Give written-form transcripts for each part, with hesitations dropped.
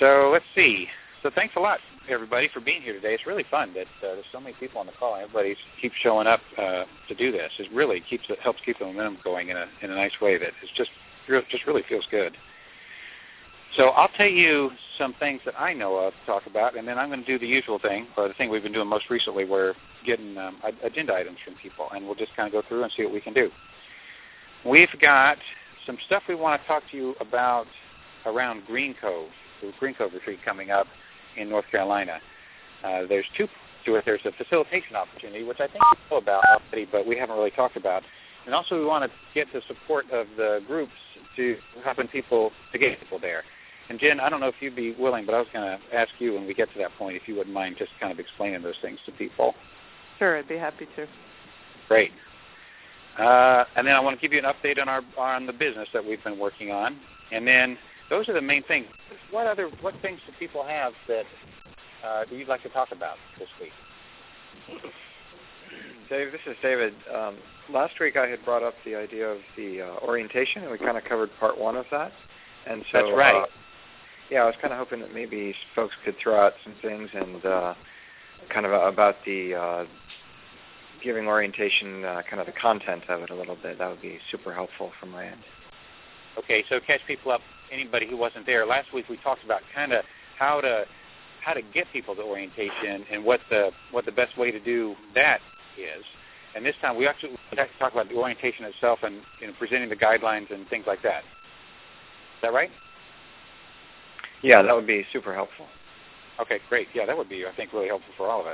So let's see. So thanks a lot, everybody, for being here today. It's really fun that there's so many people on the call. Everybody keeps showing up to do this. It really helps keep the momentum going in a nice way that is just really feels good. So I'll tell you some things that I know of to talk about, and then I'm going to do the usual thing, or the thing we've been doing most recently. We're getting agenda items from people, and we'll just kind of go through and see what we can do. We've got some stuff we want to talk to you about around Green Cove, the Green Cove retreat coming up in North Carolina. There's two to it. There's a facilitation opportunity, which I think you know about already, but we haven't really talked about. And also we want to get the support of the groups to helping people to get people there. And Jen, I don't know if you'd be willing, but I was going to ask you when we get to that point, if you wouldn't mind just kind of explaining those things to people. Sure, I'd be happy to. Great. And then I want to give you an update on the business that we've been working on. And then those are the main things. What things do people have that you'd like to talk about this week? Dave, this is David. Last week I had brought up the idea of the orientation, and we kind of covered part one of that. And so, that's right. I was kind of hoping that maybe folks could throw out some things and kind of about the giving orientation, kind of the content of it a little bit. That would be super helpful from my end. Okay, so catch people up, anybody who wasn't there. Last week we talked about kind of how to get people to orientation and what the best way to do that is. And this time we actually like to talk about the orientation itself and presenting the guidelines and things like that. Is that right? Yeah, that would be super helpful. Okay, great. Yeah, that would be, I think, really helpful for all of us.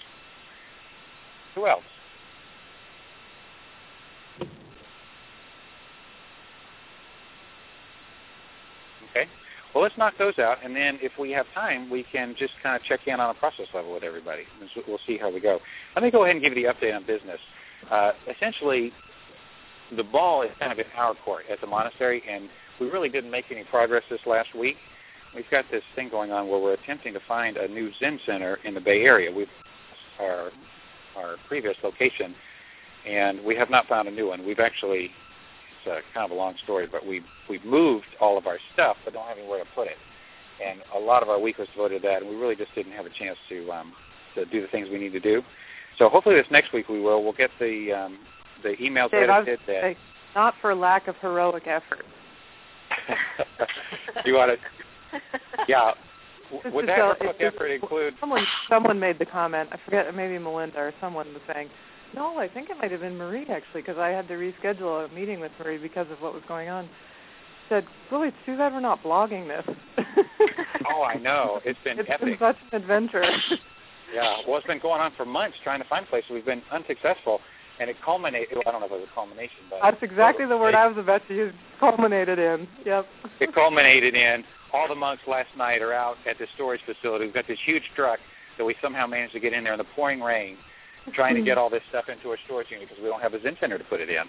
Who else? Okay. Well, let's knock those out, and then if we have time, we can just kind of check in on a process level with everybody. We'll see how we go. Let me go ahead and give you the update on business. Essentially, the ball is kind of in our court at the monastery, and we really didn't make any progress this last week. We've got this thing going on where we're attempting to find a new Zen center in the Bay Area. Our previous location, and we have not found a new one. We've actually, it's kind of a long story, but we've moved all of our stuff, but don't have anywhere to put it. And a lot of our week was devoted to that, and we really just didn't have a chance to do the things we need to do. So hopefully this next week we will. We'll get the emails edited. Not for lack of heroic effort. You want to? Yeah. Would that heroic effort include? Someone made the comment. I forget, maybe Melinda or someone was saying, no, I think it might have been Marie, actually, because I had to reschedule a meeting with Marie because of what was going on. Said, boy, it's too bad we're not blogging this. Oh, I know. It's been epic. It's been such an adventure. Yeah. Well, it's been going on for months trying to find places. We've been unsuccessful, and it culminated. I don't know if it was a culmination, but that's exactly the word I was about to use. Culminated in. Yep. It culminated in all the monks last night are out at the storage facility. We've got this huge truck that we somehow managed to get in there in the pouring rain, trying to get all this stuff into a storage unit because we don't have a Zen center to put it in.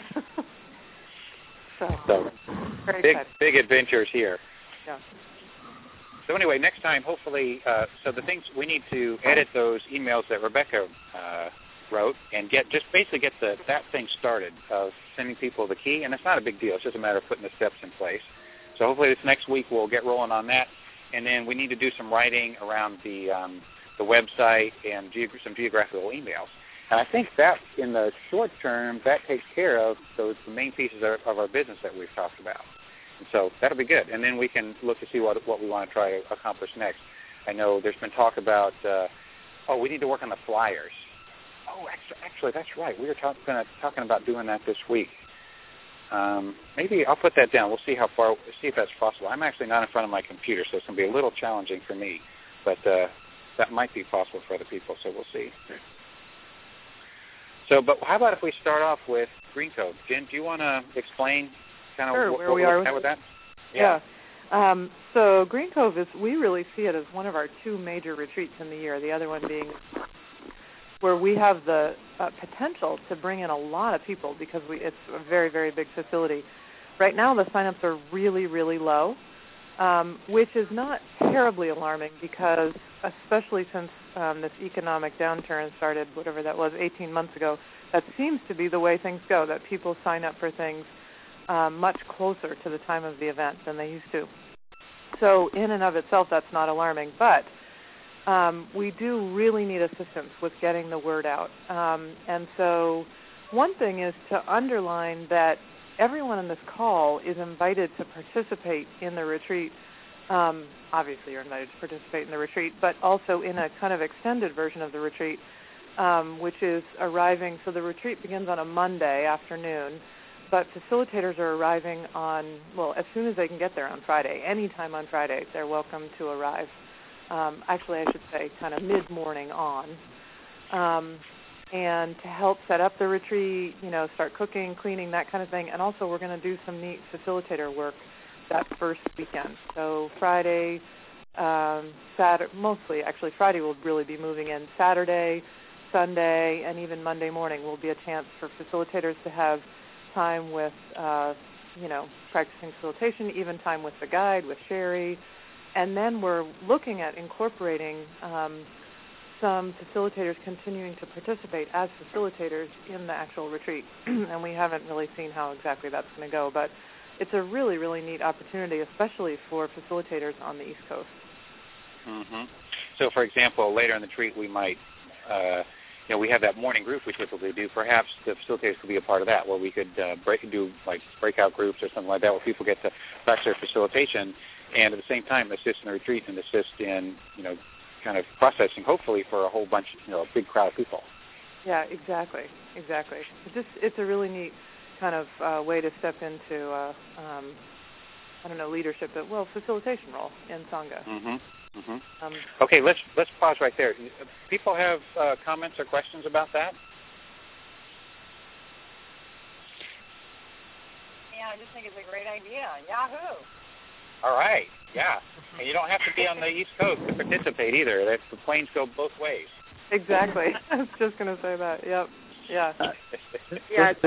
So big adventures here. Yeah. So anyway, next time, hopefully, so the things we need to edit those emails that Rebecca wrote and basically get that thing started of sending people the key, and it's not a big deal. It's just a matter of putting the steps in place. So hopefully this next week we'll get rolling on that, and then we need to do some writing around the website and some geographical emails. And I think that in the short term, that takes care of the main pieces of our business that we've talked about. And so that'll be good. And then we can look to see what we want to try to accomplish next. I know there's been talk about, we need to work on the flyers. Oh, actually, that's right. We were talking about doing that this week. Maybe I'll put that down. We'll see see if that's possible. I'm actually not in front of my computer, so it's going to be a little challenging for me. But that might be possible for other people, so we'll see. So, but how about if we start off with Green Cove? Jen, do you want to explain kind of where we are with that? Yeah. So Green Cove we really see it as one of our two major retreats in the year, the other one being where we have the potential to bring in a lot of people because it's a very, very big facility. Right now the sign-ups are really, really low, which is not terribly alarming because especially since this economic downturn started, whatever that was, 18 months ago, that seems to be the way things go, that people sign up for things much closer to the time of the event than they used to. So in and of itself, that's not alarming. But we do really need assistance with getting the word out. And so one thing is to underline that everyone on this call is invited to participate in the retreat. Obviously, you're invited to participate in the retreat, but also in a kind of extended version of the retreat, which is arriving. So the retreat begins on a Monday afternoon, but facilitators are arriving on, well, as soon as they can get there on Friday. Anytime on Friday, they're welcome to arrive. Actually, I should say kind of mid-morning on. And to help set up the retreat, start cooking, cleaning, that kind of thing. And also we're going to do some neat facilitator work that first weekend. So Friday, Saturday, mostly actually Friday will really be moving in. Saturday, Sunday, and even Monday morning will be a chance for facilitators to have time with, practicing facilitation, even time with the guide, with Sherry. And then we're looking at incorporating some facilitators continuing to participate as facilitators in the actual retreat. And we haven't really seen how exactly that's going to go, but it's a really, really neat opportunity, especially for facilitators on the East Coast. Mm-hmm. So, for example, later in the retreat, we might, we have that morning group we typically do. Perhaps the facilitators could be a part of that, where we could do breakout groups or something like that, where people get to practice their facilitation and at the same time assist in the retreat and assist in, kind of processing, hopefully, for a whole bunch, a big crowd of people. Yeah, exactly. It's a really neat kind of way to step into, leadership, but facilitation role in Sangha. Mm-hmm. Mm-hmm. Okay, let's pause right there. People have comments or questions about that? Yeah, I just think it's a great idea. Yahoo! All right, yeah. And you don't have to be on the East Coast to participate either. The planes go both ways. Exactly. I was just going to say that. Yep. Yeah. Yeah, this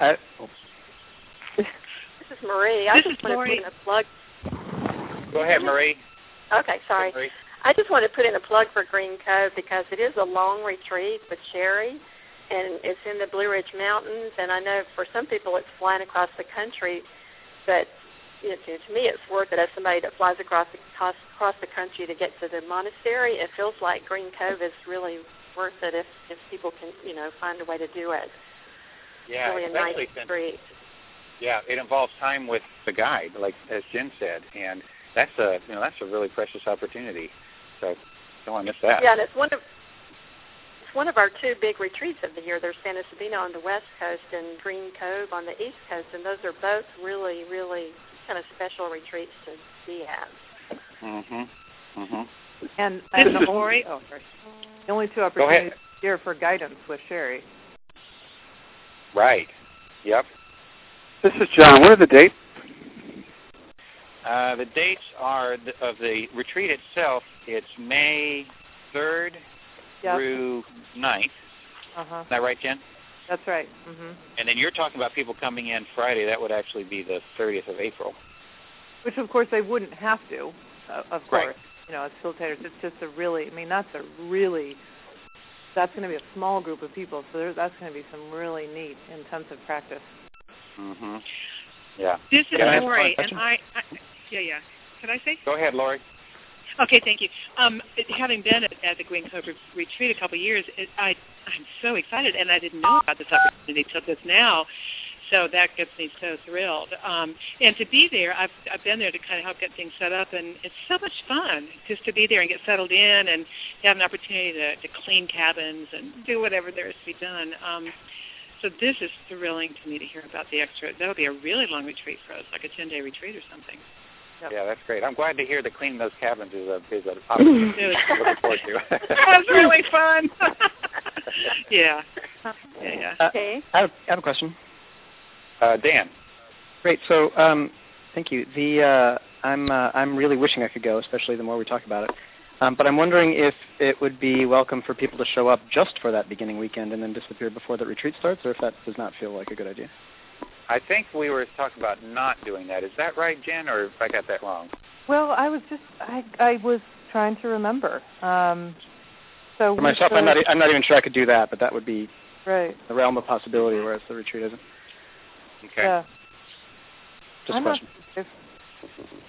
is Marie. I just want to put in a plug. Go ahead, Marie. Okay, sorry. Marie. I just want to put in a plug for Green Cove because it is a long retreat with Sherry, and it's in the Blue Ridge Mountains, and I know for some people it's flying across the country, but to me it's worth it as somebody that flies across the country to get to the monastery. It feels like Green Cove is really worth it if people can, find a way to do it. Yeah, really a nice retreat. Yeah, it involves time with the guide, like as Jen said, and that's a really precious opportunity. So don't want to miss that. Yeah, and it's one of our two big retreats of the year. There's Santa Sabina on the West Coast and Green Cove on the East Coast, and those are both really, really kind of special retreats to be at. Mm-hmm. Mm-hmm. And the only two opportunities here for guidance with Sherry. Right. Yep. This is John. What are the dates? The dates are of the retreat itself. It's May 3rd through 9th. Uh-huh. Is that right, Jen? That's right. Mm-hmm. And then you're talking about people coming in Friday. That would actually be the 30th of April. Which, of course, they wouldn't have to, of course. Right. As facilitators, it's just that's going to be a small group of people, so that's going to be some really neat, intensive practice. Mm-hmm. Yeah. This is Lori, and yeah. Can I say? Go ahead, Lori. Okay, thank you. Having been at the Green Cove retreat a couple of years, I'm so excited, and I didn't know about this opportunity till just now. So that gets me so thrilled. And to be there, I've been there to kind of help get things set up, and it's so much fun just to be there and get settled in and have an opportunity to clean cabins and do whatever there is to be done. So this is thrilling to me to hear about the extra. That would be a really long retreat for us, like a 10-day retreat or something. Yep. Yeah, that's great. I'm glad to hear that cleaning those cabins is an opportunity. I'm looking forward to. That was really fun. Yeah. Okay. I have a question. Dan. Great. So, thank you. I'm really wishing I could go, especially the more we talk about it. But I'm wondering if it would be welcome for people to show up just for that beginning weekend and then disappear before the retreat starts, or if that does not feel like a good idea. I think we were talking about not doing that. Is that right, Jen, or if I got that wrong? Well, I was trying to remember. So for myself, I'm not even sure I could do that, but that would be right. the realm of possibility, whereas the retreat isn't. Okay. Yeah. Just a question.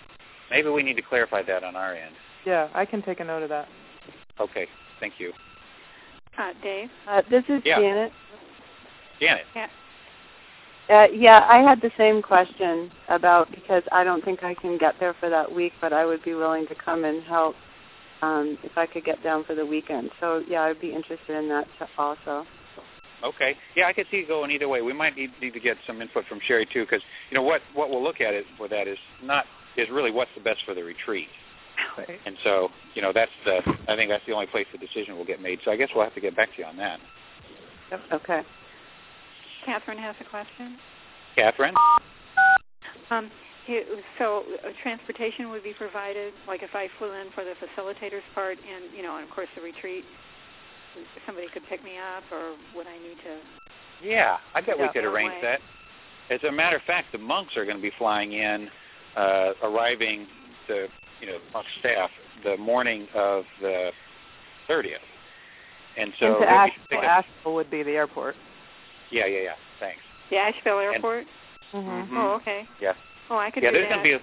maybe we need to clarify that on our end. Yeah, I can take a note of that. Okay, thank you. Dave? This is Janet. Janet. Yeah, I had the same question about, because I don't think I can get there for that week, but I would be willing to come and help if I could get down for the weekend. So, yeah, I'd be interested in that also. Okay. Yeah, I could see it going either way. We might need to get some input from Sherry, too, because, what we'll look at for that is really what's the best for the retreat. Right. And so, I think that's the only place the decision will get made. So I guess we'll have to get back to you on that. Yep. Okay. Catherine has a question. Catherine? So transportation would be provided, like if I flew in for the facilitator's part and of course the retreat, somebody could pick me up, or would I need to? Yeah, I bet we could arrange that. As a matter of fact, the monks are going to be flying in, arriving monk staff the morning of the 30th. And so Asheville would be the airport. Yeah. Thanks. The Asheville airport? Mm-hmm. Oh, okay. Yeah. Oh, I could do that. There's going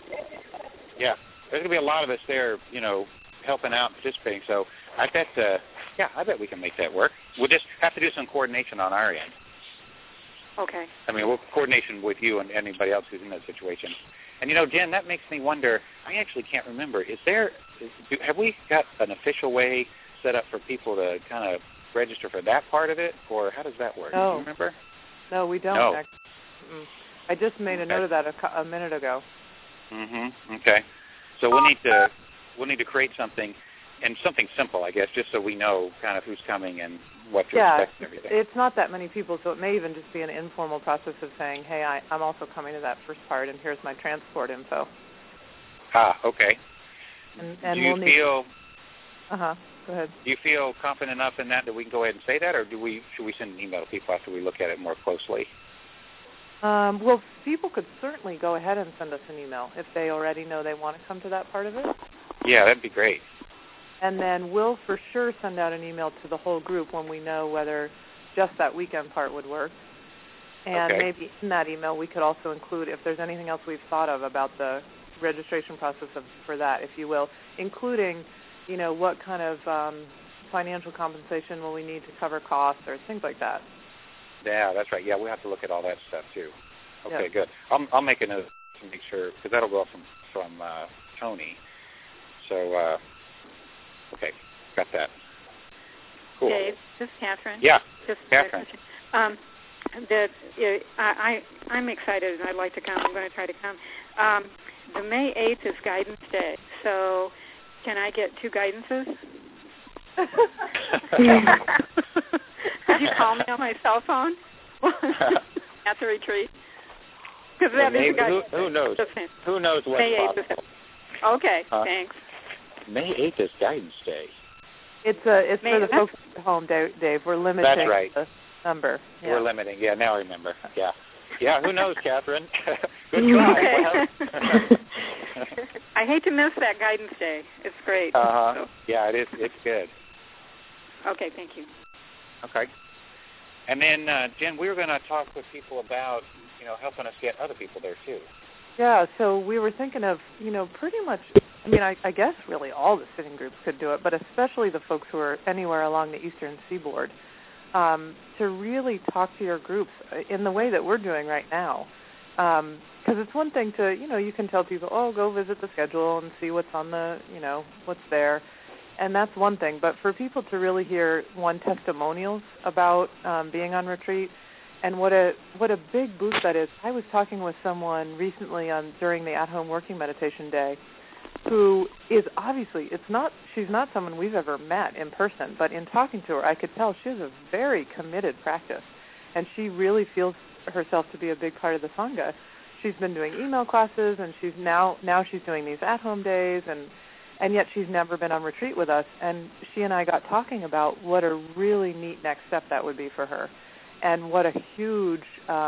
to be a lot of us there, helping out, participating. So I bet we can make that work. We'll just have to do some coordination on our end. Okay. I mean, we'll coordination with you and anybody else who's in that situation. And Jen, that makes me wonder. I actually can't remember. Have we got an official way set up for people to kind of register for that part of it, or how does that work? No. Do you remember? No, we don't. No. I just made a note of that a minute ago. Mm-hmm. Okay. So we'll need to create something, and something simple, I guess, just so we know kind of who's coming and what to expect and everything. It's not that many people, so it may even just be an informal process of saying, hey, I'm also coming to that first part, and here's my transport info. Okay. And do you feel... Go ahead. Do you feel confident enough in that we can go ahead and say that, or should we send an email to people after we look at it more closely? Well, people could certainly go ahead and send us an email if they already know they want to come to that part of it. Yeah, that'd be great. And then we'll for sure send out an email to the whole group when we know whether just that weekend part would work. And maybe in that email we could also include, if there's anything else we've thought of about the registration process for that, if you will, including, what kind of financial compensation will we need to cover costs or things like that. Yeah, that's right. Yeah, we'll have to look at all that stuff too. Okay, good. I'll make a note to make sure, because that'll go from Tony. So, okay, got that. Cool. Dave, this is Catherine. Yeah, just Catherine. I'm excited and I'd like to come. I'm going to try to come. The May 8th is Guidance Day, so can I get 2 guidances? Could you call me on my cell phone at the retreat? Because who knows? Who knows what's May 8th possible? Okay, thanks. May 8th is Guidance Day. It's for the folks at home, Dave. We're limiting the number. Yeah. We're limiting. Yeah, now I remember. Yeah. Yeah, who knows, Catherine? Good try. Okay. I hate to miss that Guidance Day. It's great. So. Yeah, it is. It's good. Okay, thank you. Okay. And then, Jen, we were going to talk with people about, helping us get other people there, too. Yeah, so we were thinking of, pretty much, I guess really all the sitting groups could do it, but especially the folks who are anywhere along the eastern seaboard, to really talk to your groups in the way that we're doing right now. Because it's one thing to, you can tell people, go visit the schedule and see what's on the, what's there. And that's one thing. But for people to really hear, testimonials about being on retreat and what a big boost that is. I was talking with someone recently during the at-home working meditation day who is obviously, she's not someone we've ever met in person, but in talking to her, I could tell she has a very committed practice, and she really feels herself to be a big part of the Sangha. She's been doing email classes, and she's now she's doing these at-home days, and yet she's never been on retreat with us. And she and I got talking about what a really neat next step that would be for her, and what a huge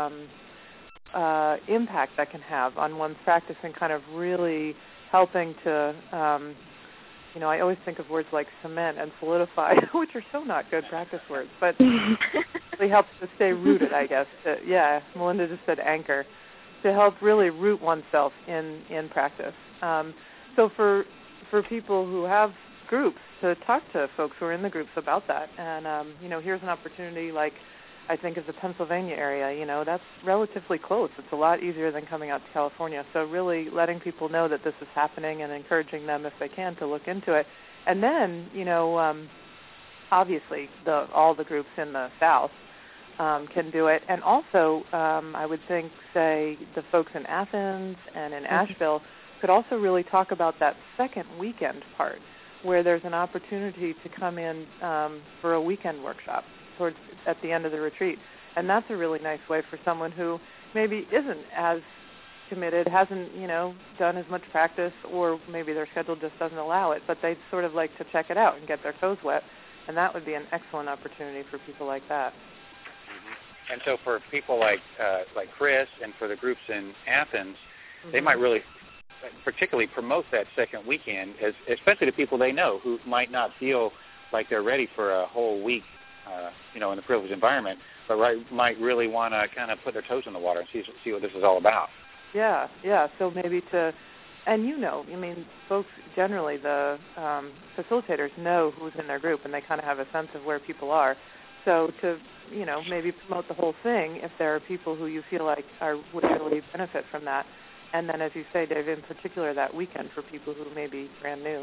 impact that can have on one's practice and kind of really helping to, I always think of words like cement and solidify, which are so not good practice words, but really helps to stay rooted, I guess. Melinda just said anchor. to help really root oneself in practice. So for people who have groups, to talk to folks who are in the groups about that. And, here's an opportunity like I think of the Pennsylvania area, that's relatively close. It's a lot easier than coming out to California. So really letting people know that this is happening and encouraging them, if they can, to look into it. And then, obviously all the groups in the South can do it. And also, I would think, say, the folks in Athens and in Asheville could also really talk about that second weekend part, where there's an opportunity to come in for a weekend workshop at the end of the retreat. And that's a really nice way for someone who maybe isn't as committed, hasn't, done as much practice, or maybe their schedule just doesn't allow it, but they'd sort of like to check it out and get their toes wet. And that would be an excellent opportunity for people like that. Mm-hmm. And so for people like Chris and for the groups in Athens, they might really particularly promote that second weekend, especially to people they know who might not feel like they're ready for a whole week, in the privileged environment, but might really want to kind of put their toes in the water and see what this is all about. Yeah. So maybe folks generally, the facilitators know who's in their group, and they kind of have a sense of where people are. So to, maybe promote the whole thing if there are people who you feel like would really benefit from that. And then, as you say, Dave, in particular, that weekend for people who may be brand new.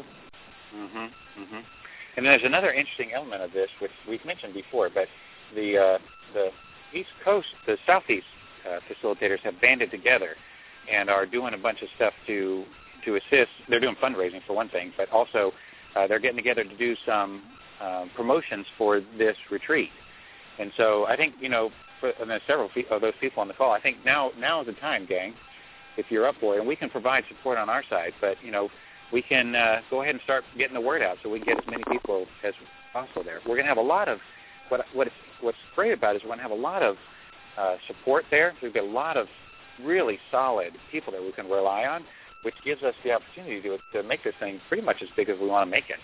And there's another interesting element of this, which we've mentioned before, but the East Coast, the Southeast facilitators have banded together and are doing a bunch of stuff to assist. They're doing fundraising, for one thing, but also they're getting together to do some promotions for this retreat. And so I think, and there's several of those people on the call, I think now is the time, gang, if you're up for it, and we can provide support on our side, but, we can go ahead and start getting the word out so we can get as many people as possible there. We're going to have a lot of, what's great about it is we're going to have a lot of support there. We've got a lot of really solid people that we can rely on, which gives us the opportunity to make this thing pretty much as big as we want to make it.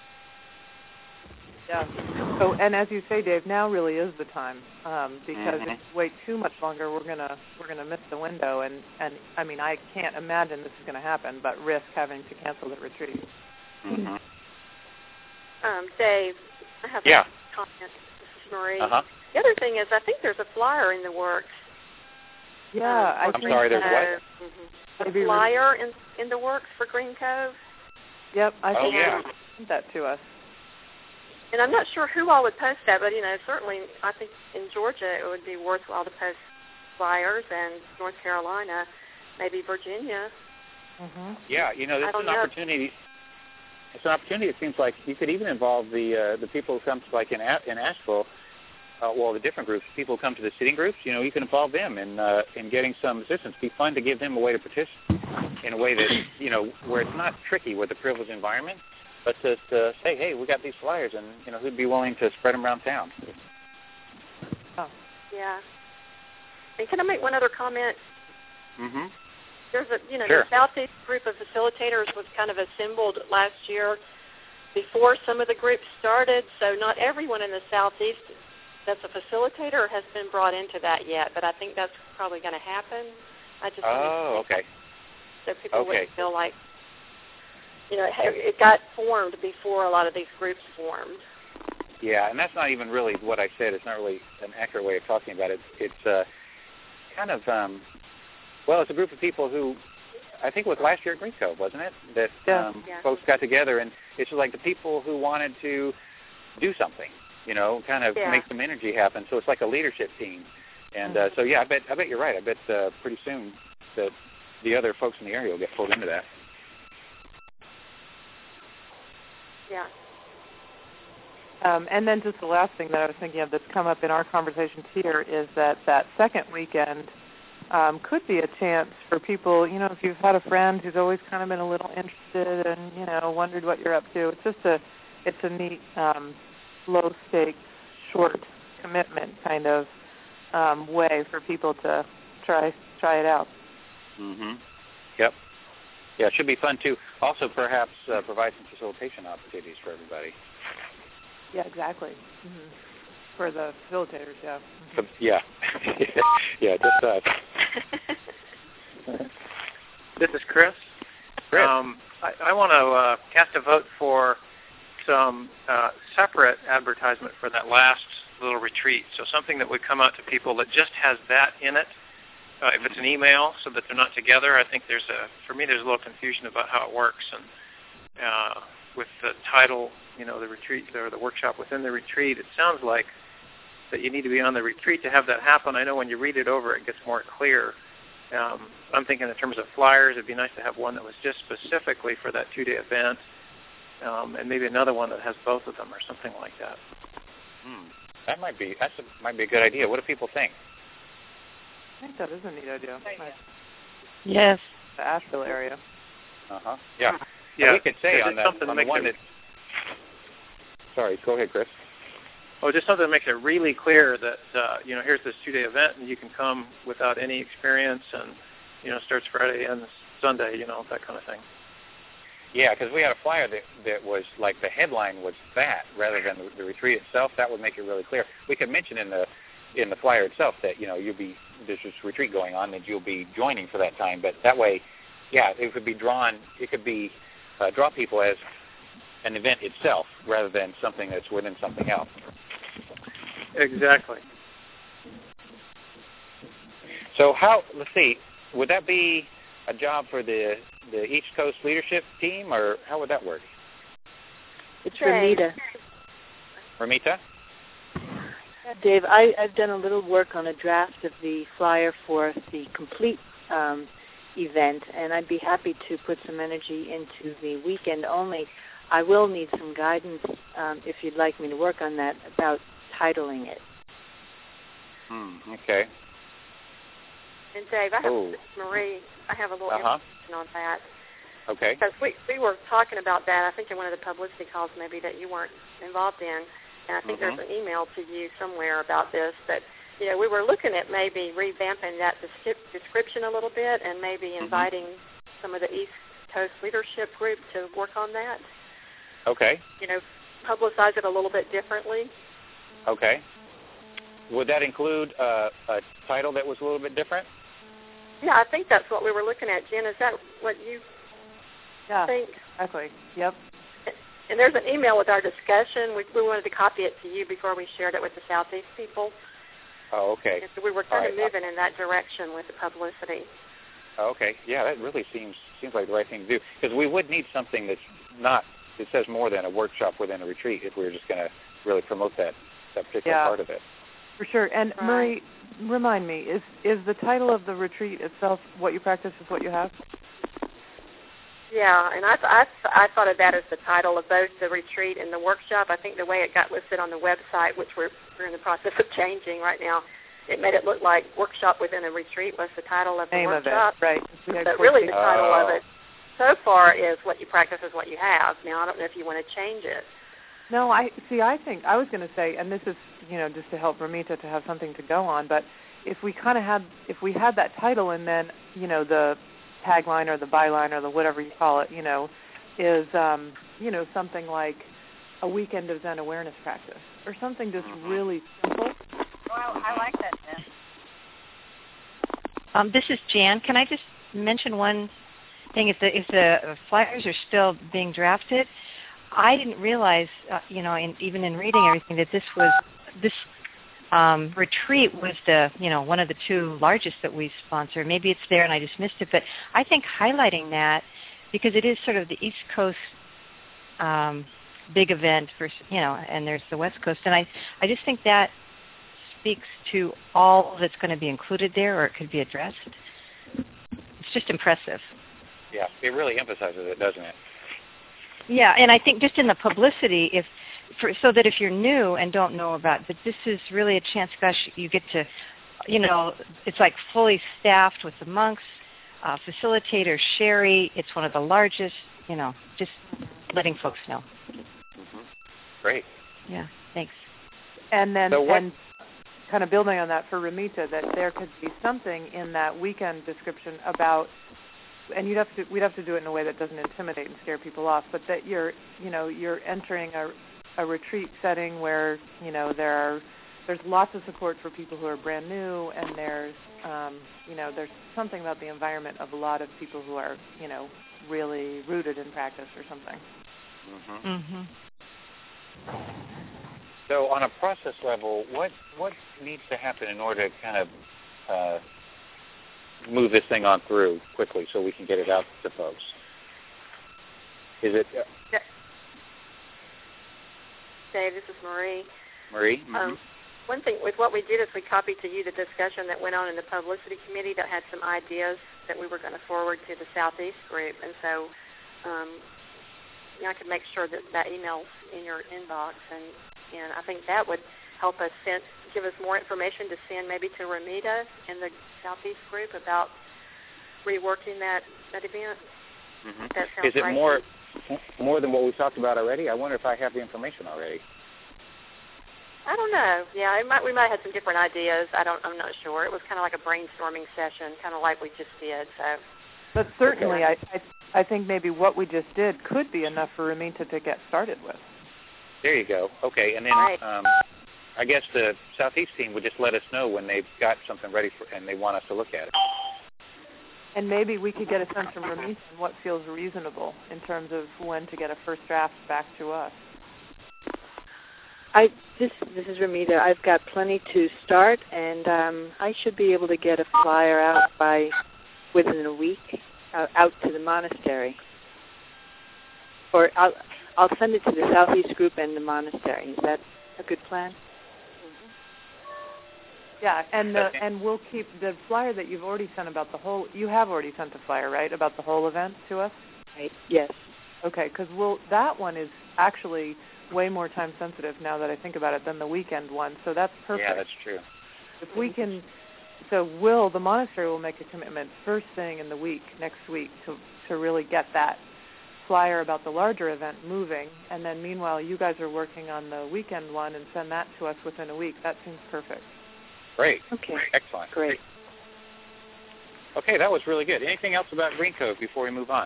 Yeah. So, and as you say, Dave, now really is the time because if we wait too much longer, we're gonna miss the window. And I mean, I can't imagine this is going to happen, but risk having to cancel the retreat. Dave, I have a comment. This is Marie. The other thing is, I think there's a flyer in the works. Yeah, I'm sorry. There's what? A flyer in the works for Green Cove. Yep, I think you sent that to us. And I'm not sure who all would post that, but, certainly I think in Georgia it would be worthwhile to post flyers, and North Carolina, maybe Virginia. Yeah, this is an opportunity. It's an opportunity. It seems like you could even involve the people who come to, like in Asheville, the different groups, people who come to the sitting groups, you can involve them in getting some assistance. It'd be fun to give them a way to participate in a way that, where it's not tricky with the privileged environment, but to say, hey, we got these flyers, and, who'd be willing to spread them around town? Yeah. And can I make one other comment? There's Sure. The Southeast group of facilitators was kind of assembled last year before some of the groups started, so not everyone in the Southeast that's a facilitator has been brought into that yet, but I think that's probably going to happen. I just okay. So people wouldn't feel like, it got formed before a lot of these groups formed. Yeah, and that's not even really what I said. It's not really an accurate way of talking about it. It's kind of, it's a group of people who, I think it was last year at Green Cove, wasn't it? That folks got together, and it's like the people who wanted to do something, kind of make some energy happen. So it's like a leadership team. And I bet you're right. I bet pretty soon that the other folks in the area will get pulled into that. Yeah. And then just the last thing that I was thinking of that's come up in our conversations here is that second weekend could be a chance for people, if you've had a friend who's always kind of been a little interested and, wondered what you're up to. It's a neat, low-stakes, short commitment kind of way for people to try it out. Yep. Yeah, it should be fun, too. Also, perhaps provide some facilitation opportunities for everybody. Yeah, exactly. For the facilitators, Yeah. Yeah, just us. This is Chris. Chris. I want to cast a vote for some separate advertisement for that last little retreat. So something that would come out to people that just has that in it. If it's an email, so that they're not together, I think for me, there's a little confusion about how it works. And with the title, the retreat or the workshop within the retreat, it sounds like that you need to be on the retreat to have that happen. I know when you read it over, it gets more clear. I'm thinking in terms of flyers, it'd be nice to have one that was just specifically for that 2-day event, and maybe another one that has both of them or something like that. That might be a good idea. What do people think? I think that is a neat idea. Yes. The Asheville area. Yeah. Yeah. We could say on the one that. Sorry, go ahead, Chris. Oh, just something that makes it really clear that here's this 2-day event, and you can come without any experience, and starts Friday, ends Sunday, that kind of thing. Yeah, because we had a flyer that was like the headline was that rather than the retreat itself. That would make it really clear. We could mention in the flyer itself that there's this retreat going on that you'll be joining for that time. But that way, yeah, it could be drawn. It could be draw people as an event itself rather than something that's within something else. Exactly. So let's see, would that be a job for the East Coast leadership team, or how would that work? It's Ramita. Ramita? Dave, I've done a little work on a draft of the flyer for the complete event, and I'd be happy to put some energy into the weekend only. I will need some guidance, if you'd like me to work on that, about titling it. Okay. And Dave, Marie, I have a little information on that. Okay. Because we were talking about that, I think in one of the publicity calls maybe that you weren't involved in, and I think there's an email to you somewhere about this, that, we were looking at maybe revamping that description a little bit and maybe inviting some of the East Coast leadership group to work on that. Okay. Publicize it a little bit differently. Okay. Would that include a title that was a little bit different? Yeah, I think that's what we were looking at. Jen, is that what you think? Exactly. Yep. And there's an email with our discussion. We wanted to copy it to you before we shared it with the Southeast people. Oh, okay. And so we were kind of moving in that direction with the publicity. Oh, okay. Yeah, that really seems like the right thing to do, because we would need something that says more than a workshop within a retreat if we were just going to really promote that particular part of it. For sure. And Marie, remind me, is the title of the retreat itself what you practice is what you have? Yeah, and I thought of that as the title of both the retreat and the workshop. I think the way it got listed on the website, which we're in the process of changing right now, it made it look like workshop within a retreat was the title of the workshop. Of it, right. But really the title of it so far is what you practice is what you have. Now, I don't know if you want to change it. No, I think I was going to say, and this is, just to help Ramita to have something to go on, but if we had that title and then, the tagline or the byline or the whatever you call it, is, something like a weekend of Zen awareness practice or something just really simple. Oh, I like that, Jen. This is Jan. Can I just mention one thing? If the flyers are still being drafted, I didn't realize, even in reading everything, that this retreat was one of the 2 largest that we sponsor. Maybe it's there and I just missed it, but I think highlighting that, because it is sort of the East Coast big event versus, and there's the West Coast, and I just think that speaks to all that's going to be included there, or it could be addressed. It's just impressive. Yeah, it really emphasizes it, doesn't it? Yeah, and I think just in the publicity, so that if you're new and don't know about it, this is really a chance, gosh, you get to, it's like fully staffed with the monks, facilitator Sherry. It's one of the largest, just letting folks know. Great. Yeah, thanks. And then kind of building on that for Ramita, that there could be something in that weekend description about, and we'd have to do it in a way that doesn't intimidate and scare people off, but that you're entering a retreat setting where, there's there's lots of support for people who are brand new, and there's there's something about the environment of a lot of people who are really rooted in practice or something. Mm-hmm. So on a process level, what needs to happen in order to kind of move this thing on through quickly so we can get it out to folks? Is it? Dave, this is Marie. Marie? Mm-hmm. One thing with what we did is we copied to you the discussion that went on in the publicity committee that had some ideas that we were going to forward to the Southeast group. And so I could make sure that email's in your inbox. And I think that would help us give us more information to send maybe to Ramita and the Southeast group about reworking that event. Mm-hmm. That sounds Is it right. more than what we talked about already? I wonder if I have the information already. I don't know. Yeah, we might have some different ideas. I'm not sure. It was kind of like a brainstorming session, kind of like we just did. So, but certainly, I think maybe what we just did could be enough for Ramita to get started with. There you go. Okay, and then I guess the Southeast team would just let us know when they've got something ready and they want us to look at it. And maybe we could get a sense from Ramita on what feels reasonable in terms of when to get a first draft back to us. This is Ramita. I've got plenty to start, and I should be able to get a flyer out within a week, out to the monastery. Or I'll send it to the Southeast group and the monastery. Is that a good plan? Yeah, and we'll keep the flyer that you've already sent about the whole. You have already sent a flyer, right, about the whole event to us? Right. Yes. Okay, because that one is actually way more time sensitive now that I think about it than the weekend one. So that's perfect. Yeah, that's true. If we can, the monastery will make a commitment first thing in the week, next week, to really get that flyer about the larger event moving, and then meanwhile you guys are working on the weekend one and send that to us within a week. That seems perfect. Great. Okay. Excellent. Great. Okay, that was really good. Anything else about Green Cove before we move on?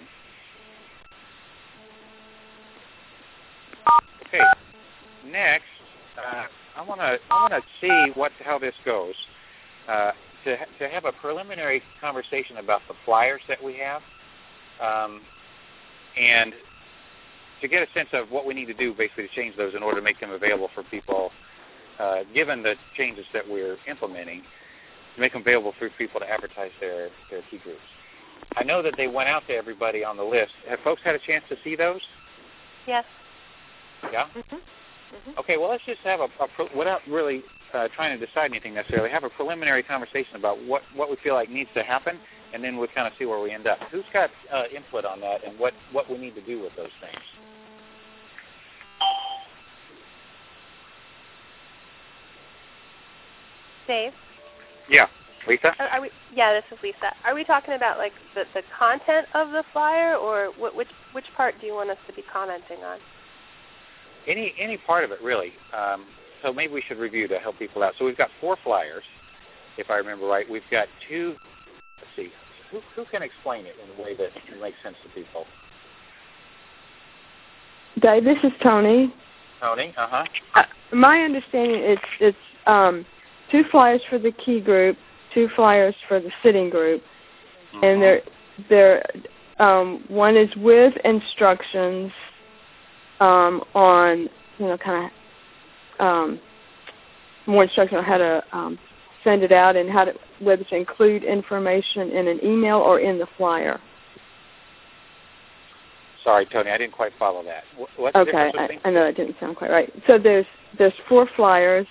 Okay. Next, I want to see how this goes. To have a preliminary conversation about the flyers that we have, and to get a sense of what we need to do basically to change those in order to make them available for people, given the changes that we're implementing, to make them available for people to advertise their key groups. I know that they went out to everybody on the list. Have folks had a chance to see those? Yes. Yeah? Mm-hmm. Mm-hmm. Okay, well, let's just have without really trying to decide anything necessarily, have a preliminary conversation about what we feel like needs to happen, and then we'll kind of see where we end up. Who's got input on that and what we need to do with those things? Dave? Yeah. Lisa? This is Lisa. Are we talking about like the content of the flyer, or which part do you want us to be commenting on? Any part of it, really. So maybe we should review to help people out. So we've got 4 flyers, if I remember right. We've got 2. Let's see. Who can explain it in a way that makes sense to people? Dave, this is Tony. Tony, my understanding it's 2 flyers for the key group, 2 flyers for the sitting group, and they're one is with instructions on kind of more instruction on how to send it out and whether to include information in an email or in the flyer. Sorry, Tony, I didn't quite follow that. What's the difference between? I know that didn't sound quite right. So there's 4 flyers,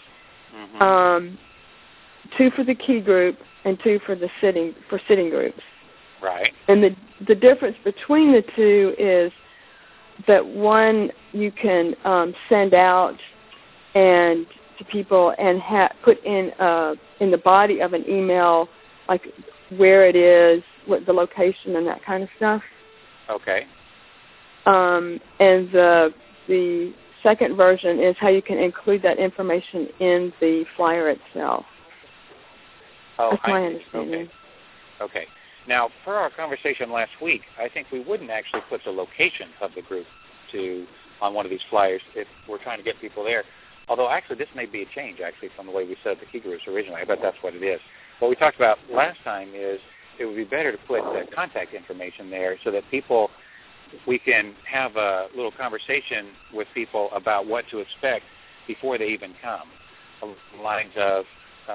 2 for the key group and 2 for the sitting groups. Right. And the difference between the 2 is that one you can send out and to people and put in the body of an email, like where it is, what the location, and that kind of stuff. Okay. And the second version is how you can include that information in the flyer itself. Oh, that's my understanding. Okay. Now, per our conversation last week, I think we wouldn't actually put the location of the group on one of these flyers if we're trying to get people there. although actually this may be a change actually from the way we set up the key groups originally. I bet that's what it is. What we talked about last time is it would be better to put the contact information there so that we can have a little conversation with people about what to expect before they even come, along the lines of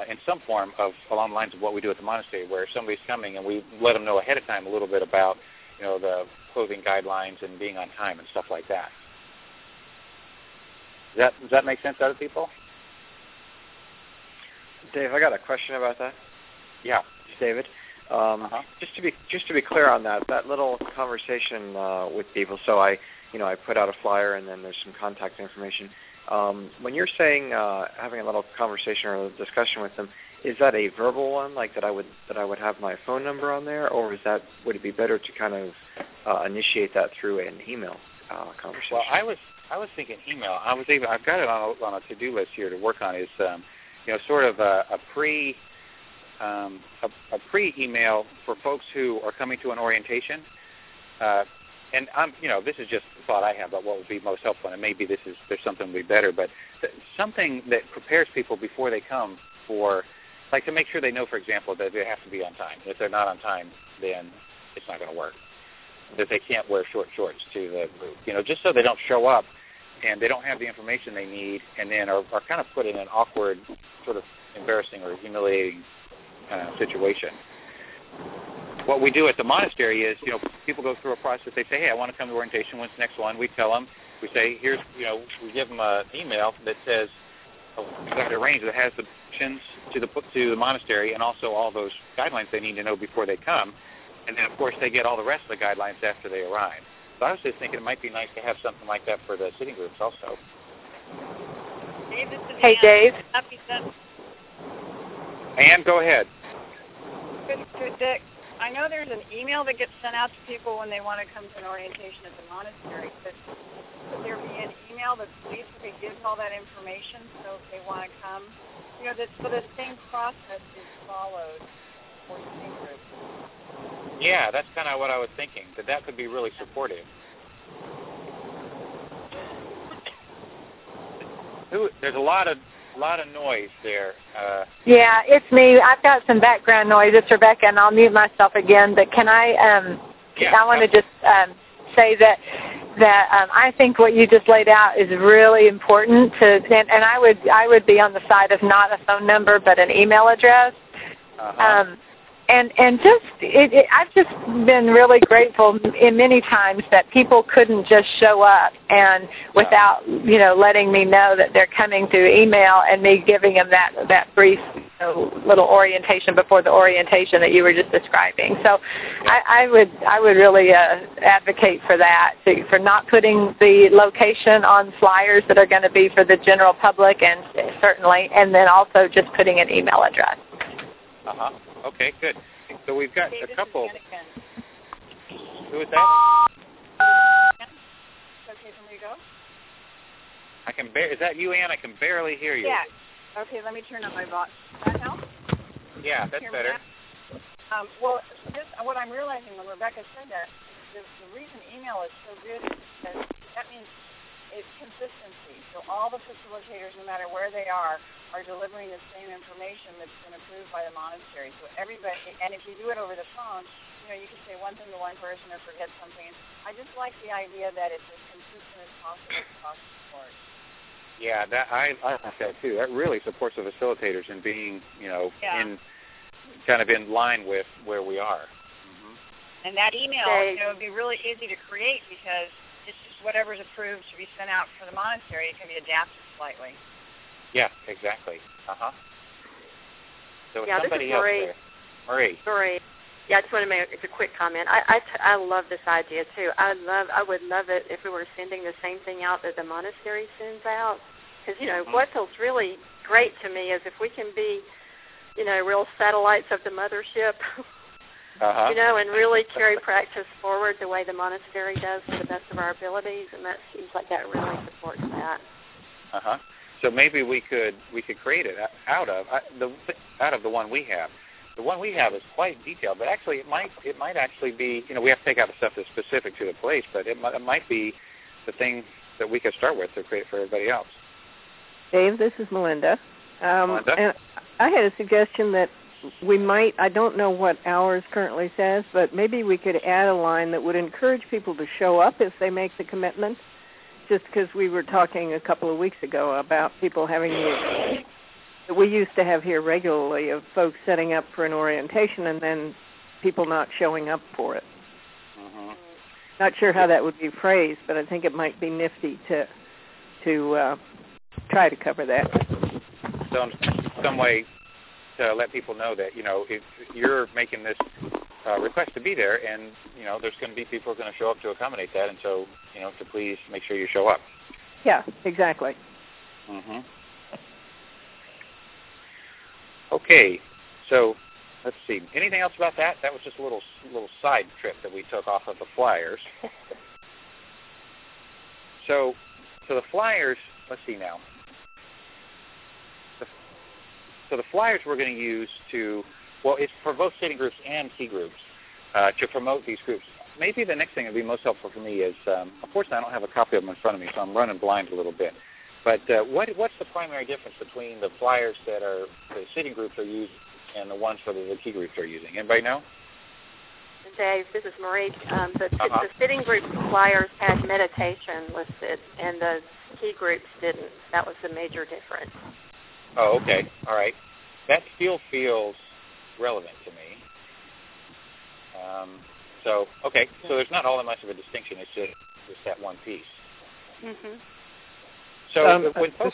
what we do at the monastery, where somebody's coming and we let them know ahead of time a little bit about, the clothing guidelines and being on time and stuff like that. Does that make sense to other people? Dave, I got a question about that. Yeah, David. Just to be clear on that little conversation with people. So I put out a flyer and then there's some contact information. When you're saying having a little conversation or a discussion with them, is that a verbal one, like that I would have my phone number on there, or would it be better to kind of initiate that through an email conversation? Well, I was thinking email. I've got it on a to-do list here to work on. Is sort of a pre-email for folks who are coming to an orientation. And this is just a thought I have about what would be most helpful, and maybe there's something that would be better, but something that prepares people before they come for, like, to make sure they know, for example, that they have to be on time. If they're not on time, then it's not going to work. That they can't wear short shorts to the group, just so they don't show up and they don't have the information they need, and then are kind of put in an awkward, sort of embarrassing or humiliating situation. What we do at the monastery is, people go through a process. They say, hey, I want to come to orientation. When's the next one? We tell them. We say, here's, we give them an email that says, we've got a range that has the directions to the monastery and also all those guidelines they need to know before they come. And then, of course, they get all the rest of the guidelines after they arrive. So I was just thinking it might be nice to have something like that for the sitting groups also. Dave, this is Hey, Ann. Dave. Ann, go ahead. I know there's an email that gets sent out to people when they want to come to an orientation at the monastery. But could there be an email that basically gives all that information so if they want to come, so the same process is followed for the same group? Yeah, that's kind of what I was thinking, that could be really supportive. There's a lot of noise there. Yeah, it's me. I've got some background noise. It's Rebecca, and I'll mute myself again. But can I? I want to just say that I think what you just laid out is really important. And I would be on the side of not a phone number but an email address. And I've just been really grateful in many times that people couldn't just show up and without letting me know that they're coming through email and me giving them that brief little orientation before the orientation that you were just describing. So I would really advocate for that, for not putting the location on flyers that are going to be for the general public, and certainly, and then also just putting an email address. Okay, good. So we've got a couple. Who is that? Okay, for me to go? Is that you, Ann? I can barely hear you. Yeah. Okay, let me turn up my volume. Does that help? Yeah, that's better. What I'm realizing when Rebecca said that, the reason email is so good is because that means it's consistency. So all the facilitators, no matter where they are delivering the same information that's been approved by the monastery. So everybody, and if you do it over the phone, you can say one thing to one person or forget something. I just like the idea that it's as consistent as possible across the board. Yeah, I like that too. That really supports the facilitators in being, in kind of in line with where we are. And that email, would be really easy to create because it's just whatever's approved to be sent out for the monastery. It can be adapted slightly. Yeah, exactly. So yeah, somebody this is Marie. else there. Marie. Yeah, I just want to make a quick comment. I love this idea too. I would love it if we were sending the same thing out that the monastery sends out. Because what feels really great to me is if we can be, real satellites of the mothership. And really carry practice forward the way the monastery does to the best of our abilities, and that seems like that really supports that. So maybe we could create it out of the one we have. The one we have is quite detailed, but actually it might actually be, we have to take out the stuff that's specific to the place, but it might be the thing that we could start with to create for everybody else. Dave, this is Melinda. Melinda? And I had a suggestion that we might, I don't know what ours currently says, but maybe we could add a line that would encourage people to show up if they make the commitment, just because we were talking a couple of weeks ago about people having that we used to have here regularly of folks setting up for an orientation and then people not showing up for it. Mm-hmm. Not sure how that would be phrased, but I think it might be nifty to try to cover that. Some way to let people know that, if you're making this request to be there, and, there's going to be people who are going to show up to accommodate that, and so, to please make sure you show up. Yeah, exactly. Mm-hmm. Okay, so let's see. Anything else about that? That was just a little side trip that we took off of the flyers. So the flyers, let's see now. So the flyers we're going to use it's for both sitting groups and key groups to promote these groups. Maybe the next thing that would be most helpful for me is, unfortunately I don't have a copy of them in front of me, so I'm running blind a little bit. But what's the primary difference between the flyers that the sitting groups are using and the ones for the key groups are using? Anybody know? Dave, this is Marie. The sitting group flyers had meditation listed, and the key groups didn't. That was the major difference. Oh, okay. All right. That still feels relevant to me. So there's not all that much of a distinction. It's just that one piece. Mm-hmm. So when folks...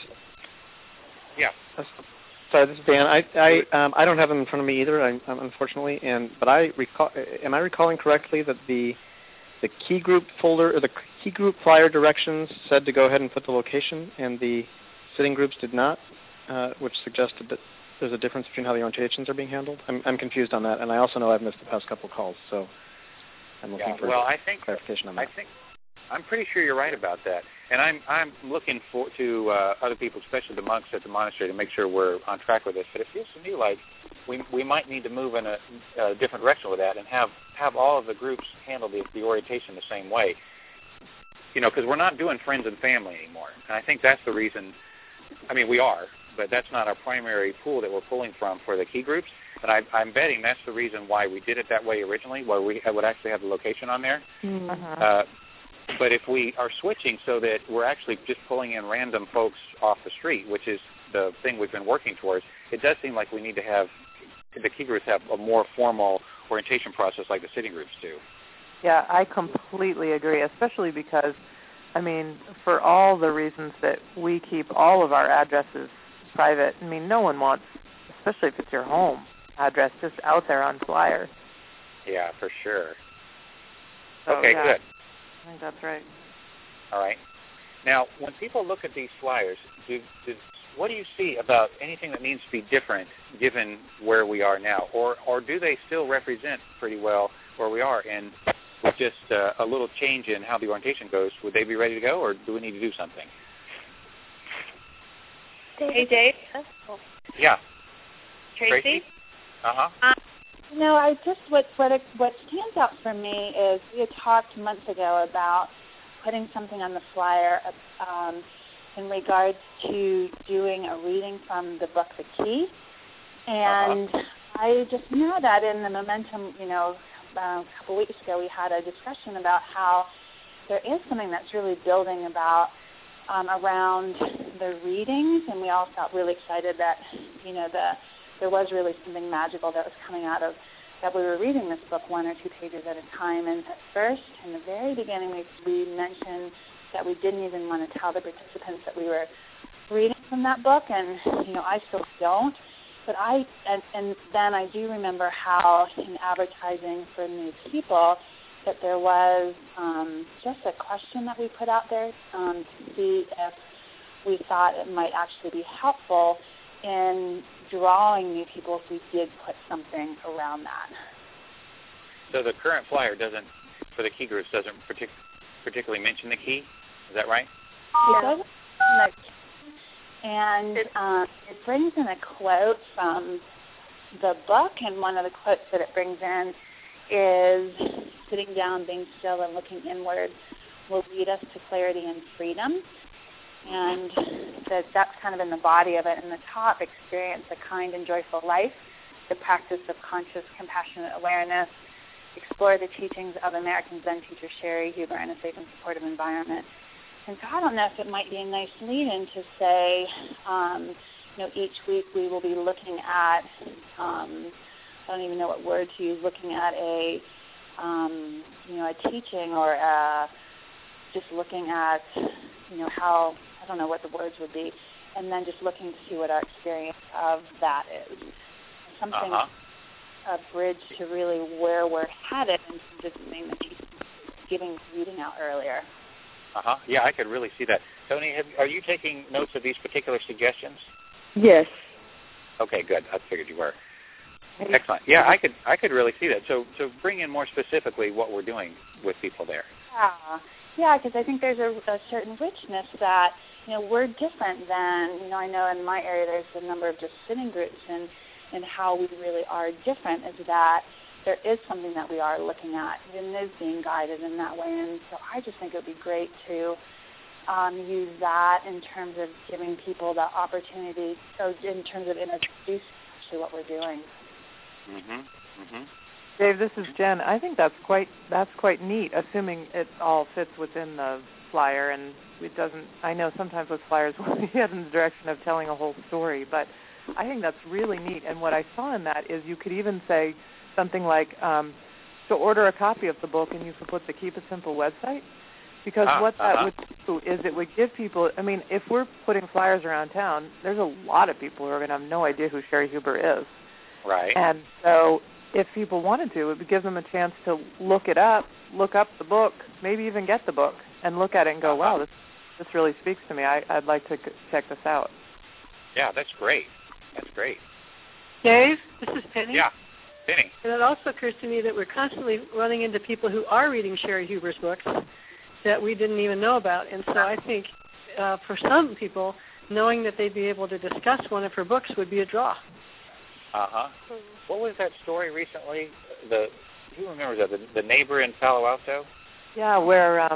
Sorry, this is Dan. I don't have them in front of me either, unfortunately. But I recall. Am I recalling correctly that the key group folder or the key group flyer directions said to go ahead and put the location, and the sitting groups did not, which suggested that there's a difference between how the orientations are being handled? I'm confused on that, and I also know I've missed the past couple of calls, so I'm looking for clarification on that. I'm pretty sure you're right about that, and I'm looking to other people, especially the monks at the monastery, to make sure we're on track with this. But it feels to me like we might need to move in a different direction with that and have all of the groups handle the orientation the same way. Because we're not doing friends and family anymore, and I think that's the reason. I mean, we are, but that's not our primary pool that we're pulling from for the key groups. And I'm betting that's the reason why we did it that way originally, where we would actually have the location on there. Mm-hmm. But if we are switching so that we're actually just pulling in random folks off the street, which is the thing we've been working towards, it does seem like we need to have the key groups have a more formal orientation process like the sitting groups do. Yeah, I completely agree, especially because, I mean, for all the reasons that we keep all of our addresses private, I mean, no one wants, especially if it's your home address, just out there on flyers. Yeah, for sure. So, okay, good. I think that's right. All right. Now, when people look at these flyers, what do you see about anything that needs to be different given where we are now? Or do they still represent pretty well where we are? And with just a little change in how the orientation goes, would they be ready to go, or do we need to do something? Hey, Dave. Yeah. Tracy? Uh-huh. I just what stands out for me is we had talked months ago about putting something on the flyer in regards to doing a reading from the book The Key, and I just know that in the momentum, a couple weeks ago we had a discussion about how there is something that's really building about around the readings, and we all felt really excited that there was really something magical that was coming out of that. We were reading this book 1 or 2 pages at a time, and at first, in the very beginning, we mentioned that we didn't even want to tell the participants that we were reading from that book, and I still don't. But and then I do remember how in advertising for new people that there was just a question that we put out there to see if we thought it might actually be helpful in drawing new people if we did put something around that. So the current flyer for the key groups doesn't particularly mention the key? Is that right? It doesn't. And it brings in a quote from the book, and one of the quotes that it brings in is, "Sitting down, being still, and looking inward will lead us to clarity and freedom." and that's kind of in the body of it. And the top, experience a kind and joyful life, the practice of conscious, compassionate awareness, explore the teachings of American Zen teacher Sherry Huber in a safe and supportive environment. And so I don't know if it might be a nice lead-in to say, each week we will be looking at, I don't even know what word to use, looking at a teaching or just looking at, how, I don't know what the words would be, and then just looking to see what our experience of that is. Something, a bridge to really where we're headed, and just something that giving reading out earlier. Yeah, I could really see that. Tony, are you taking notes of these particular suggestions? Yes. Okay, good. I figured you were. Excellent. Yeah, I could really see that. So bring in more specifically what we're doing with people there. Yeah, because I think there's a certain richness that, we're different than, I know in my area there's a number of just sitting groups, and how we really are different is that there is something that we are looking at, and is being guided in that way. And so I just think it would be great to use that in terms of giving people the opportunity, so in terms of introducing to what we're doing. Dave, this is Jen. I think that's quite neat, assuming it all fits within the flyer, and it doesn't. I know sometimes with flyers we head in the direction of telling a whole story, but I think that's really neat. And what I saw in that is you could even say something like, to order a copy of the book, and you could put the Keep It Simple website, because what that would do is it would give people, if we're putting flyers around town, there's a lot of people who are going to have no idea who Sherry Huber is. Right. And so if people wanted to, it would give them a chance to look up the book, maybe even get the book, and look at it and go, wow, this really speaks to me. I'd like to check this out. Yeah, that's great. That's great. Dave, this is Penny. Yeah, Penny. And it also occurs to me that we're constantly running into people who are reading Sherry Huber's books that we didn't even know about. And so I think for some people, knowing that they'd be able to discuss one of her books would be a draw. What was that story recently? Who remembers that? The neighbor in Palo Alto? Yeah, where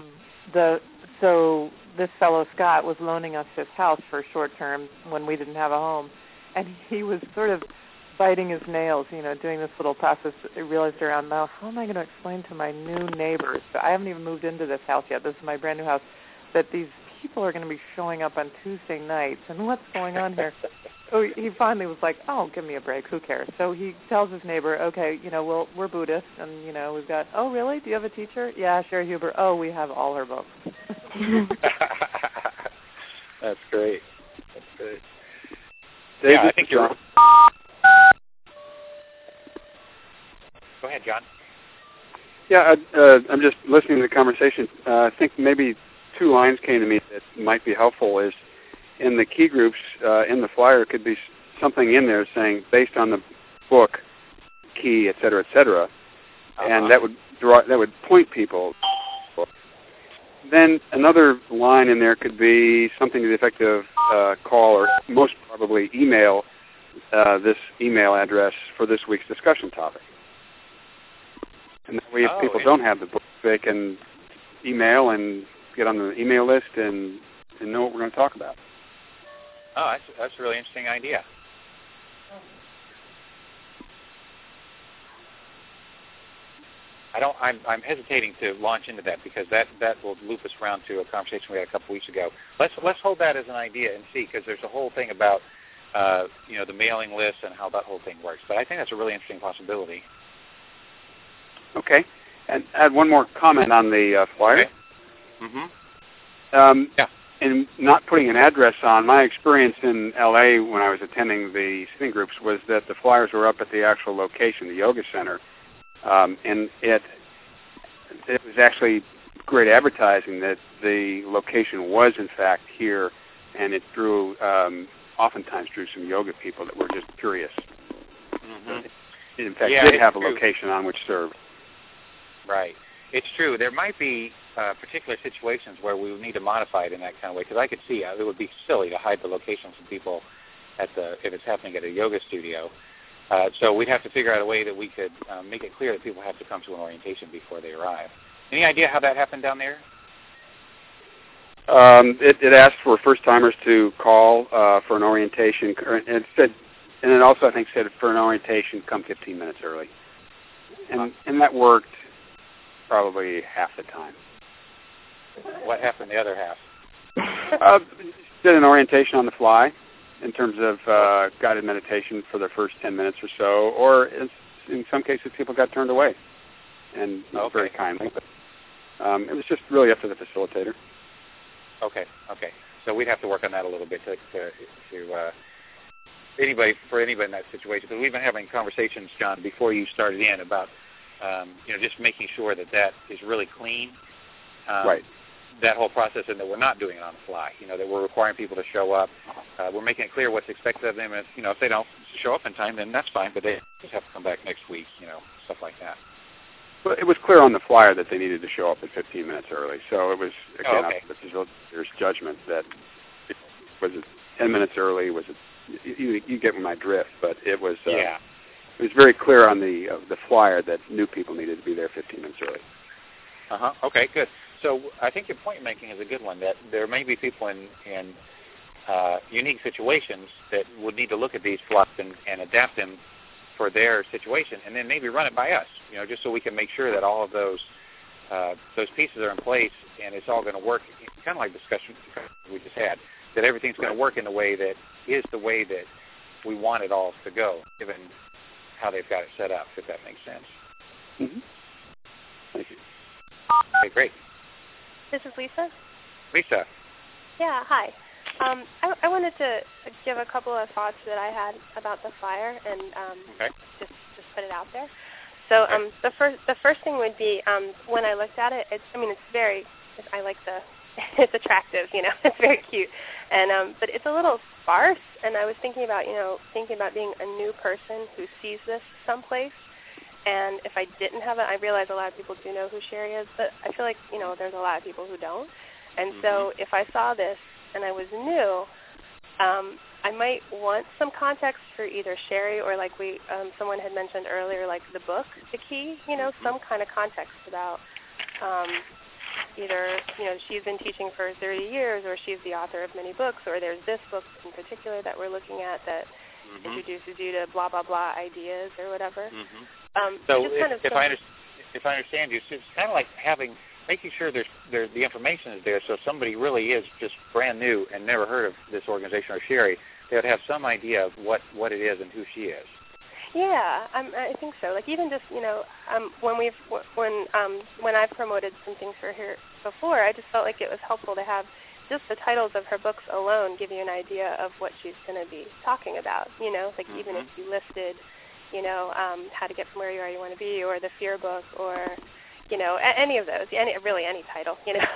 this fellow Scott was loaning us his house for short term when we didn't have a home, and he was sort of biting his nails, doing this little process. I realized around now, how am I going to explain to my new neighbors? I haven't even moved into this house yet. This is my brand new house. That these people are going to be showing up on Tuesday nights, and what's going on here? So he finally was like, oh, give me a break. Who cares? So he tells his neighbor, okay, we're Buddhist, and, we've got, oh, really? Do you have a teacher? Yeah, Sherry Huber. Oh, we have all her books. That's great. That's great. Dave, yeah, I think you're... Go ahead, John. Yeah, I'm just listening to the conversation. I think maybe two lines came to me that might be helpful is in the key groups, in the flyer could be something in there saying based on the book, key, et cetera, and that would point people. Then another line in there could be something to the effect of call or most probably email this email address for this week's discussion topic. And that way if people don't have the book, they can email and get on the email list and know what we're going to talk about. Oh, that's a really interesting idea. I'm hesitating to launch into that because that will loop us around to a conversation we had a couple weeks ago. Let's hold that as an idea and see, because there's a whole thing about the mailing list and how that whole thing works. But I think that's a really interesting possibility. Okay, and add one more comment on the flyer. Okay. Yeah. In not putting an address on, my experience in L.A. when I was attending the sitting groups was that the flyers were up at the actual location, the yoga center, and it was actually great advertising that the location was in fact here, and it oftentimes drew some yoga people that were just curious. It in fact did have a location on which served. Right. It's true. There might be particular situations where we would need to modify it in that kind of way, because I could see it would be silly to hide the location from people if it's happening at a yoga studio. So we'd have to figure out a way that we could make it clear that people have to come to an orientation before they arrive. Any idea how that happened down there? It asked for first-timers to call for an orientation, and it also, I think, said for an orientation, come 15 minutes early. And that worked probably half the time. What happened the other half? Did an orientation on the fly in terms of guided meditation for the first 10 minutes or so, or in some cases people got turned away, and very kindly. But it was just really up to the facilitator. Okay. So we'd have to work on that a little bit to anybody in that situation. Because we've been having conversations, John, before you started in about just making sure that is really clean. Right. That whole process, and that we're not doing it on the fly. That we're requiring people to show up. We're making it clear what's expected of them. And if they don't show up in time, then that's fine. But they just have to come back next week. Stuff like that. Well, it was clear on the flyer that they needed to show up at 15 minutes early. So it was again up to the facilitator's judgment that was it 10 minutes early. Was it? You get my drift, but it was. It was very clear on the flyer that new people needed to be there 15 minutes early. Okay, good. So I think your point making is a good one, that there may be people in unique situations that would need to look at these flyers and adapt them for their situation, and then maybe run it by us, just so we can make sure that all of those pieces are in place and it's all going to work, kind of like the discussion we just had, that everything's going to work in the way that is the way that we want it all to go, given how they've got it set up, if that makes sense. Mm-hmm. Thank you. Okay, great. This is Lisa. Lisa. Yeah, hi. I wanted to give a couple of thoughts that I had about the flyer and just put it out there. So the first thing would be when I looked at it, I like it's attractive, it's very cute, and but it's a little sparse. And I was thinking about being a new person who sees this someplace. And if I didn't have it, I realize a lot of people do know who Sherry is, but I feel like, there's a lot of people who don't. And so if I saw this and I was new, I might want some context for either Sherry or like someone had mentioned earlier, like the book, The Key, some kind of context about either, she's been teaching for 30 years or she's the author of many books, or there's this book in particular that we're looking at that introduces you to blah, blah, blah ideas or whatever. So if I understand you, it's kind of like making sure the information is there, so if somebody really is just brand new and never heard of this organization or Sherry, they would have some idea of what it is and who she is. Yeah, I think so. Like even just when I've promoted some things for her before, I just felt like it was helpful to have just the titles of her books alone give you an idea of what she's going to be talking about. Even if you listed, how to get from where you want to be, or the Fear book, or any of those, any title,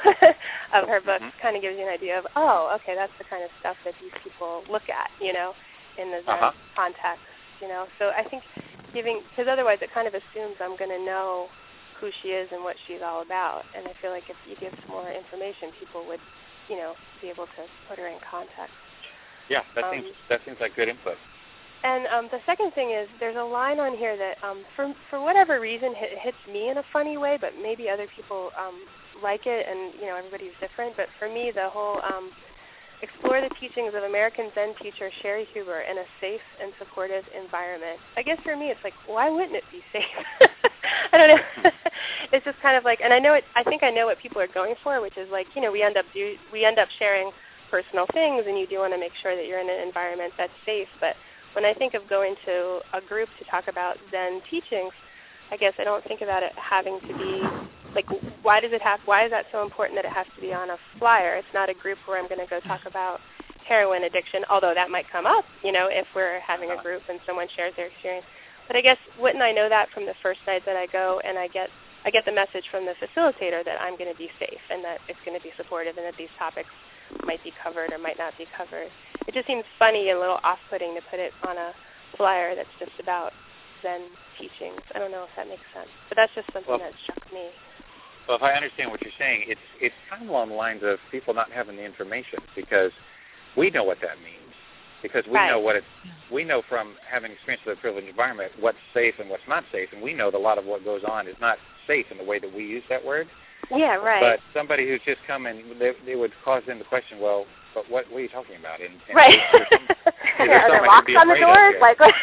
of her books kind of gives you an idea of, that's the kind of stuff that these people look at, in the Zen context, So I think because otherwise it kind of assumes I'm going to know who she is and what she's all about, and I feel like if you give some more information, people would, be able to put her in context. Yeah, that seems like good input. And the second thing is there's a line on here that for whatever reason hits me in a funny way, but maybe other people like it, and everybody's different. But for me, the whole explore the teachings of American Zen teacher Sherry Huber in a safe and supportive environment. I guess for me it's like, why wouldn't it be safe? I don't know. It's just kind of like, and I think I know what people are going for, which is like, we end up sharing personal things, and you do want to make sure that you're in an environment that's safe. But when I think of going to a group to talk about Zen teachings, I guess I don't think about it having to be like, why is that so important that it has to be on a flyer? It's not a group where I'm going to go talk about heroin addiction, although that might come up, if we're having a group and someone shares their experience. But I guess wouldn't I know that from the first night that I go and I get the message from the facilitator that I'm going to be safe and that it's going to be supportive and that these topics might be covered or might not be covered. It just seems funny and a little off-putting to put it on a flyer that's just about Zen teachings. I don't know if that makes sense, but that's just something that struck me. Well, if I understand what you're saying, it's kind of along the lines of people not having the information, because we know what that means. Because we know from having experienced the privileged environment what's safe and what's not safe, and we know that a lot of what goes on is not safe in the way that we use that word. Yeah, right. But somebody who's just coming, they would cause them to question, well, but what are you talking about? And right. Are there locks on the doors? Like, what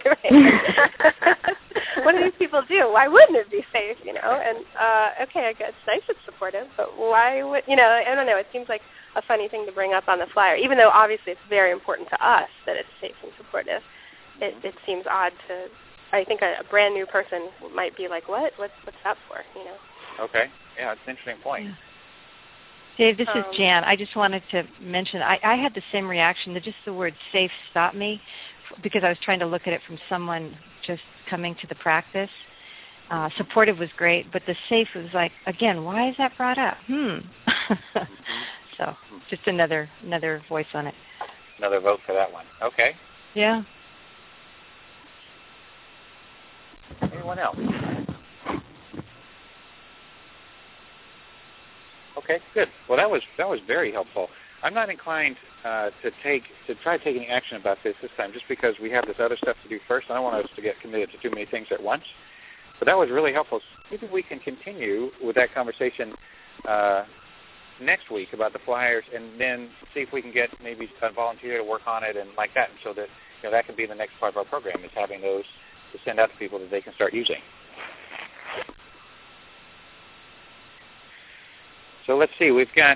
do these people do? Why wouldn't it be safe, you know? And, okay, I guess it's nice it's supportive, but why would, you know, I don't know. It seems like a funny thing to bring up on the flyer, even though obviously it's very important to us that it's safe and supportive. It seems odd to, I think a brand new person might be like, what? What's that for, you know? Okay. Yeah, it's an interesting point. Yeah. Dave, this is Jan. I just wanted to mention, I had the same reaction that just the word safe stopped me because I was trying to look at it from someone just coming to the practice. Supportive was great, but the safe was like, again, why is that brought up? So just another voice on it. Another vote for that one. Okay. Yeah. Anyone else? Okay, good. Well, that was very helpful. I'm not inclined to try taking action about this time, just because we have this other stuff to do first. I don't want us to get committed to too many things at once. But that was really helpful. Maybe we can continue with that conversation next week about the flyers, and then see if we can get maybe a volunteer to work on it and like that, so that that can be the next part of our program, is having those to send out to people that they can start using. So let's see. We've got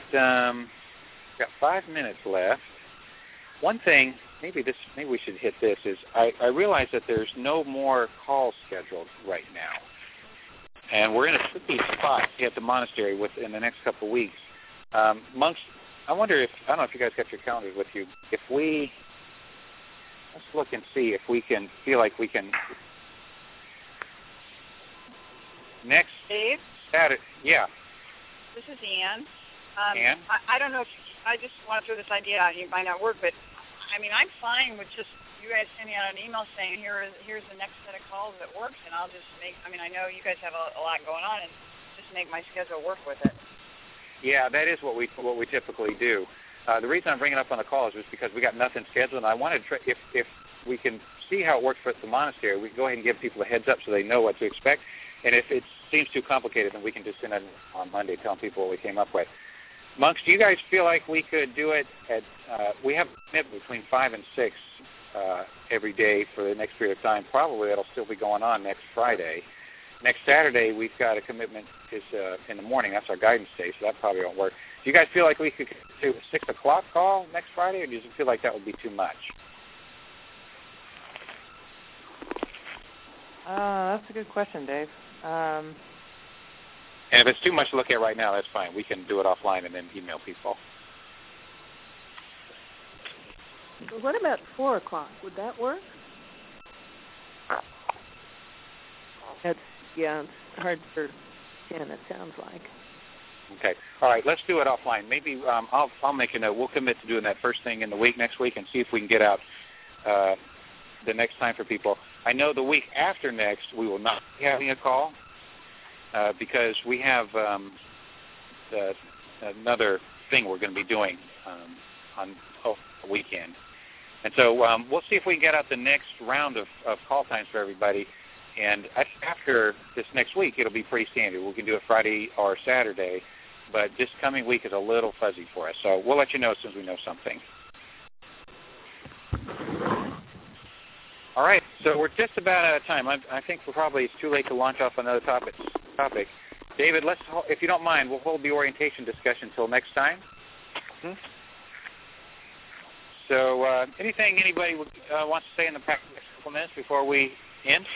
5 minutes left. One thing, maybe we should hit this, is I realize that there's no more calls scheduled right now, and we're in a tricky spot at the monastery in the next couple of weeks. Monks, I wonder if, I don't know if you guys got your calendars with you. If let's look and see if we can feel like we can next Dave? Saturday. Yeah. This is Ann. Ann? I don't know if I just want to throw this idea out. It might not work, but I mean, I'm fine with just you guys sending out an email saying here's the next set of calls that works, and I'll just make. I mean, I know you guys have a lot going on, and just make my schedule work with it. Yeah, that is what we typically do. The reason I'm bringing it up on the call is just because we got nothing scheduled, and I wanted to if we can see how it works for the monastery, we can go ahead and give people a heads up so they know what to expect. And if it seems too complicated, then we can just send it on Monday telling people what we came up with. Monks, do you guys feel like we could do it at, we have a commitment between 5 and 6 every day for the next period of time. Probably that'll still be going on next Friday. Next Saturday, we've got a commitment is in the morning. That's our guidance day, so that probably won't work. Do you guys feel like we could do a 6 o'clock call next Friday, or do you feel like that would be too much? That's a good question, Dave. And if it's too much to look at right now, that's fine. We can do it offline and then email people. What about 4 o'clock? Would that work? It's hard for Jen, it sounds like. Okay. All right, let's do it offline. Maybe I'll make a note. We'll commit to doing that first thing in the week next week and see if we can get out the next time for people. I know the week after next we will not be having a call because we have another thing we're going to be doing on the weekend. And so we'll see if we can get out the next round of call times for everybody. And after this next week, it'll be pretty standard. We can do it Friday or Saturday, but this coming week is a little fuzzy for us. So we'll let you know as soon as we know something. All right, so we're just about out of time. I think it's too late to launch off another topic. David, if you don't mind, we'll hold the orientation discussion until next time. Mm-hmm. So anything anybody wants to say in the next couple minutes before we end?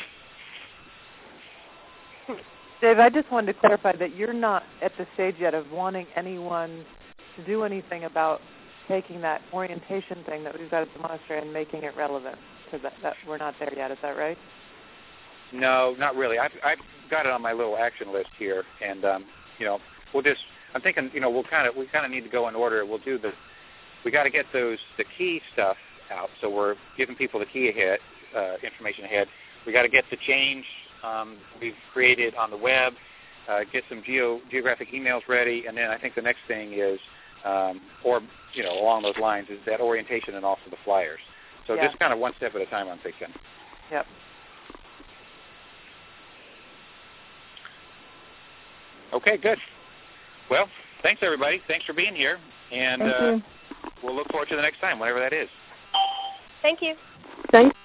Dave, I just wanted to clarify that you're not at the stage yet of wanting anyone to do anything about taking that orientation thing that we've got at the monastery and making it relevant, because that we're not there yet. Is that right? No, not really. I've got it on my little action list here, and we'll just. I'm thinking, we kind of need to go in order. We got to get the key stuff out. So we're giving people the key information ahead. We got to get the change we've created on the web, get some geographic emails ready, and then I think the next thing is, along those lines, is that orientation and also the flyers. So just kind of one step at a time, I'm thinking. Yep. Okay, good. Well, thanks, everybody. Thanks for being here. And we'll look forward to the next time, whenever that is. Thank you. Thanks.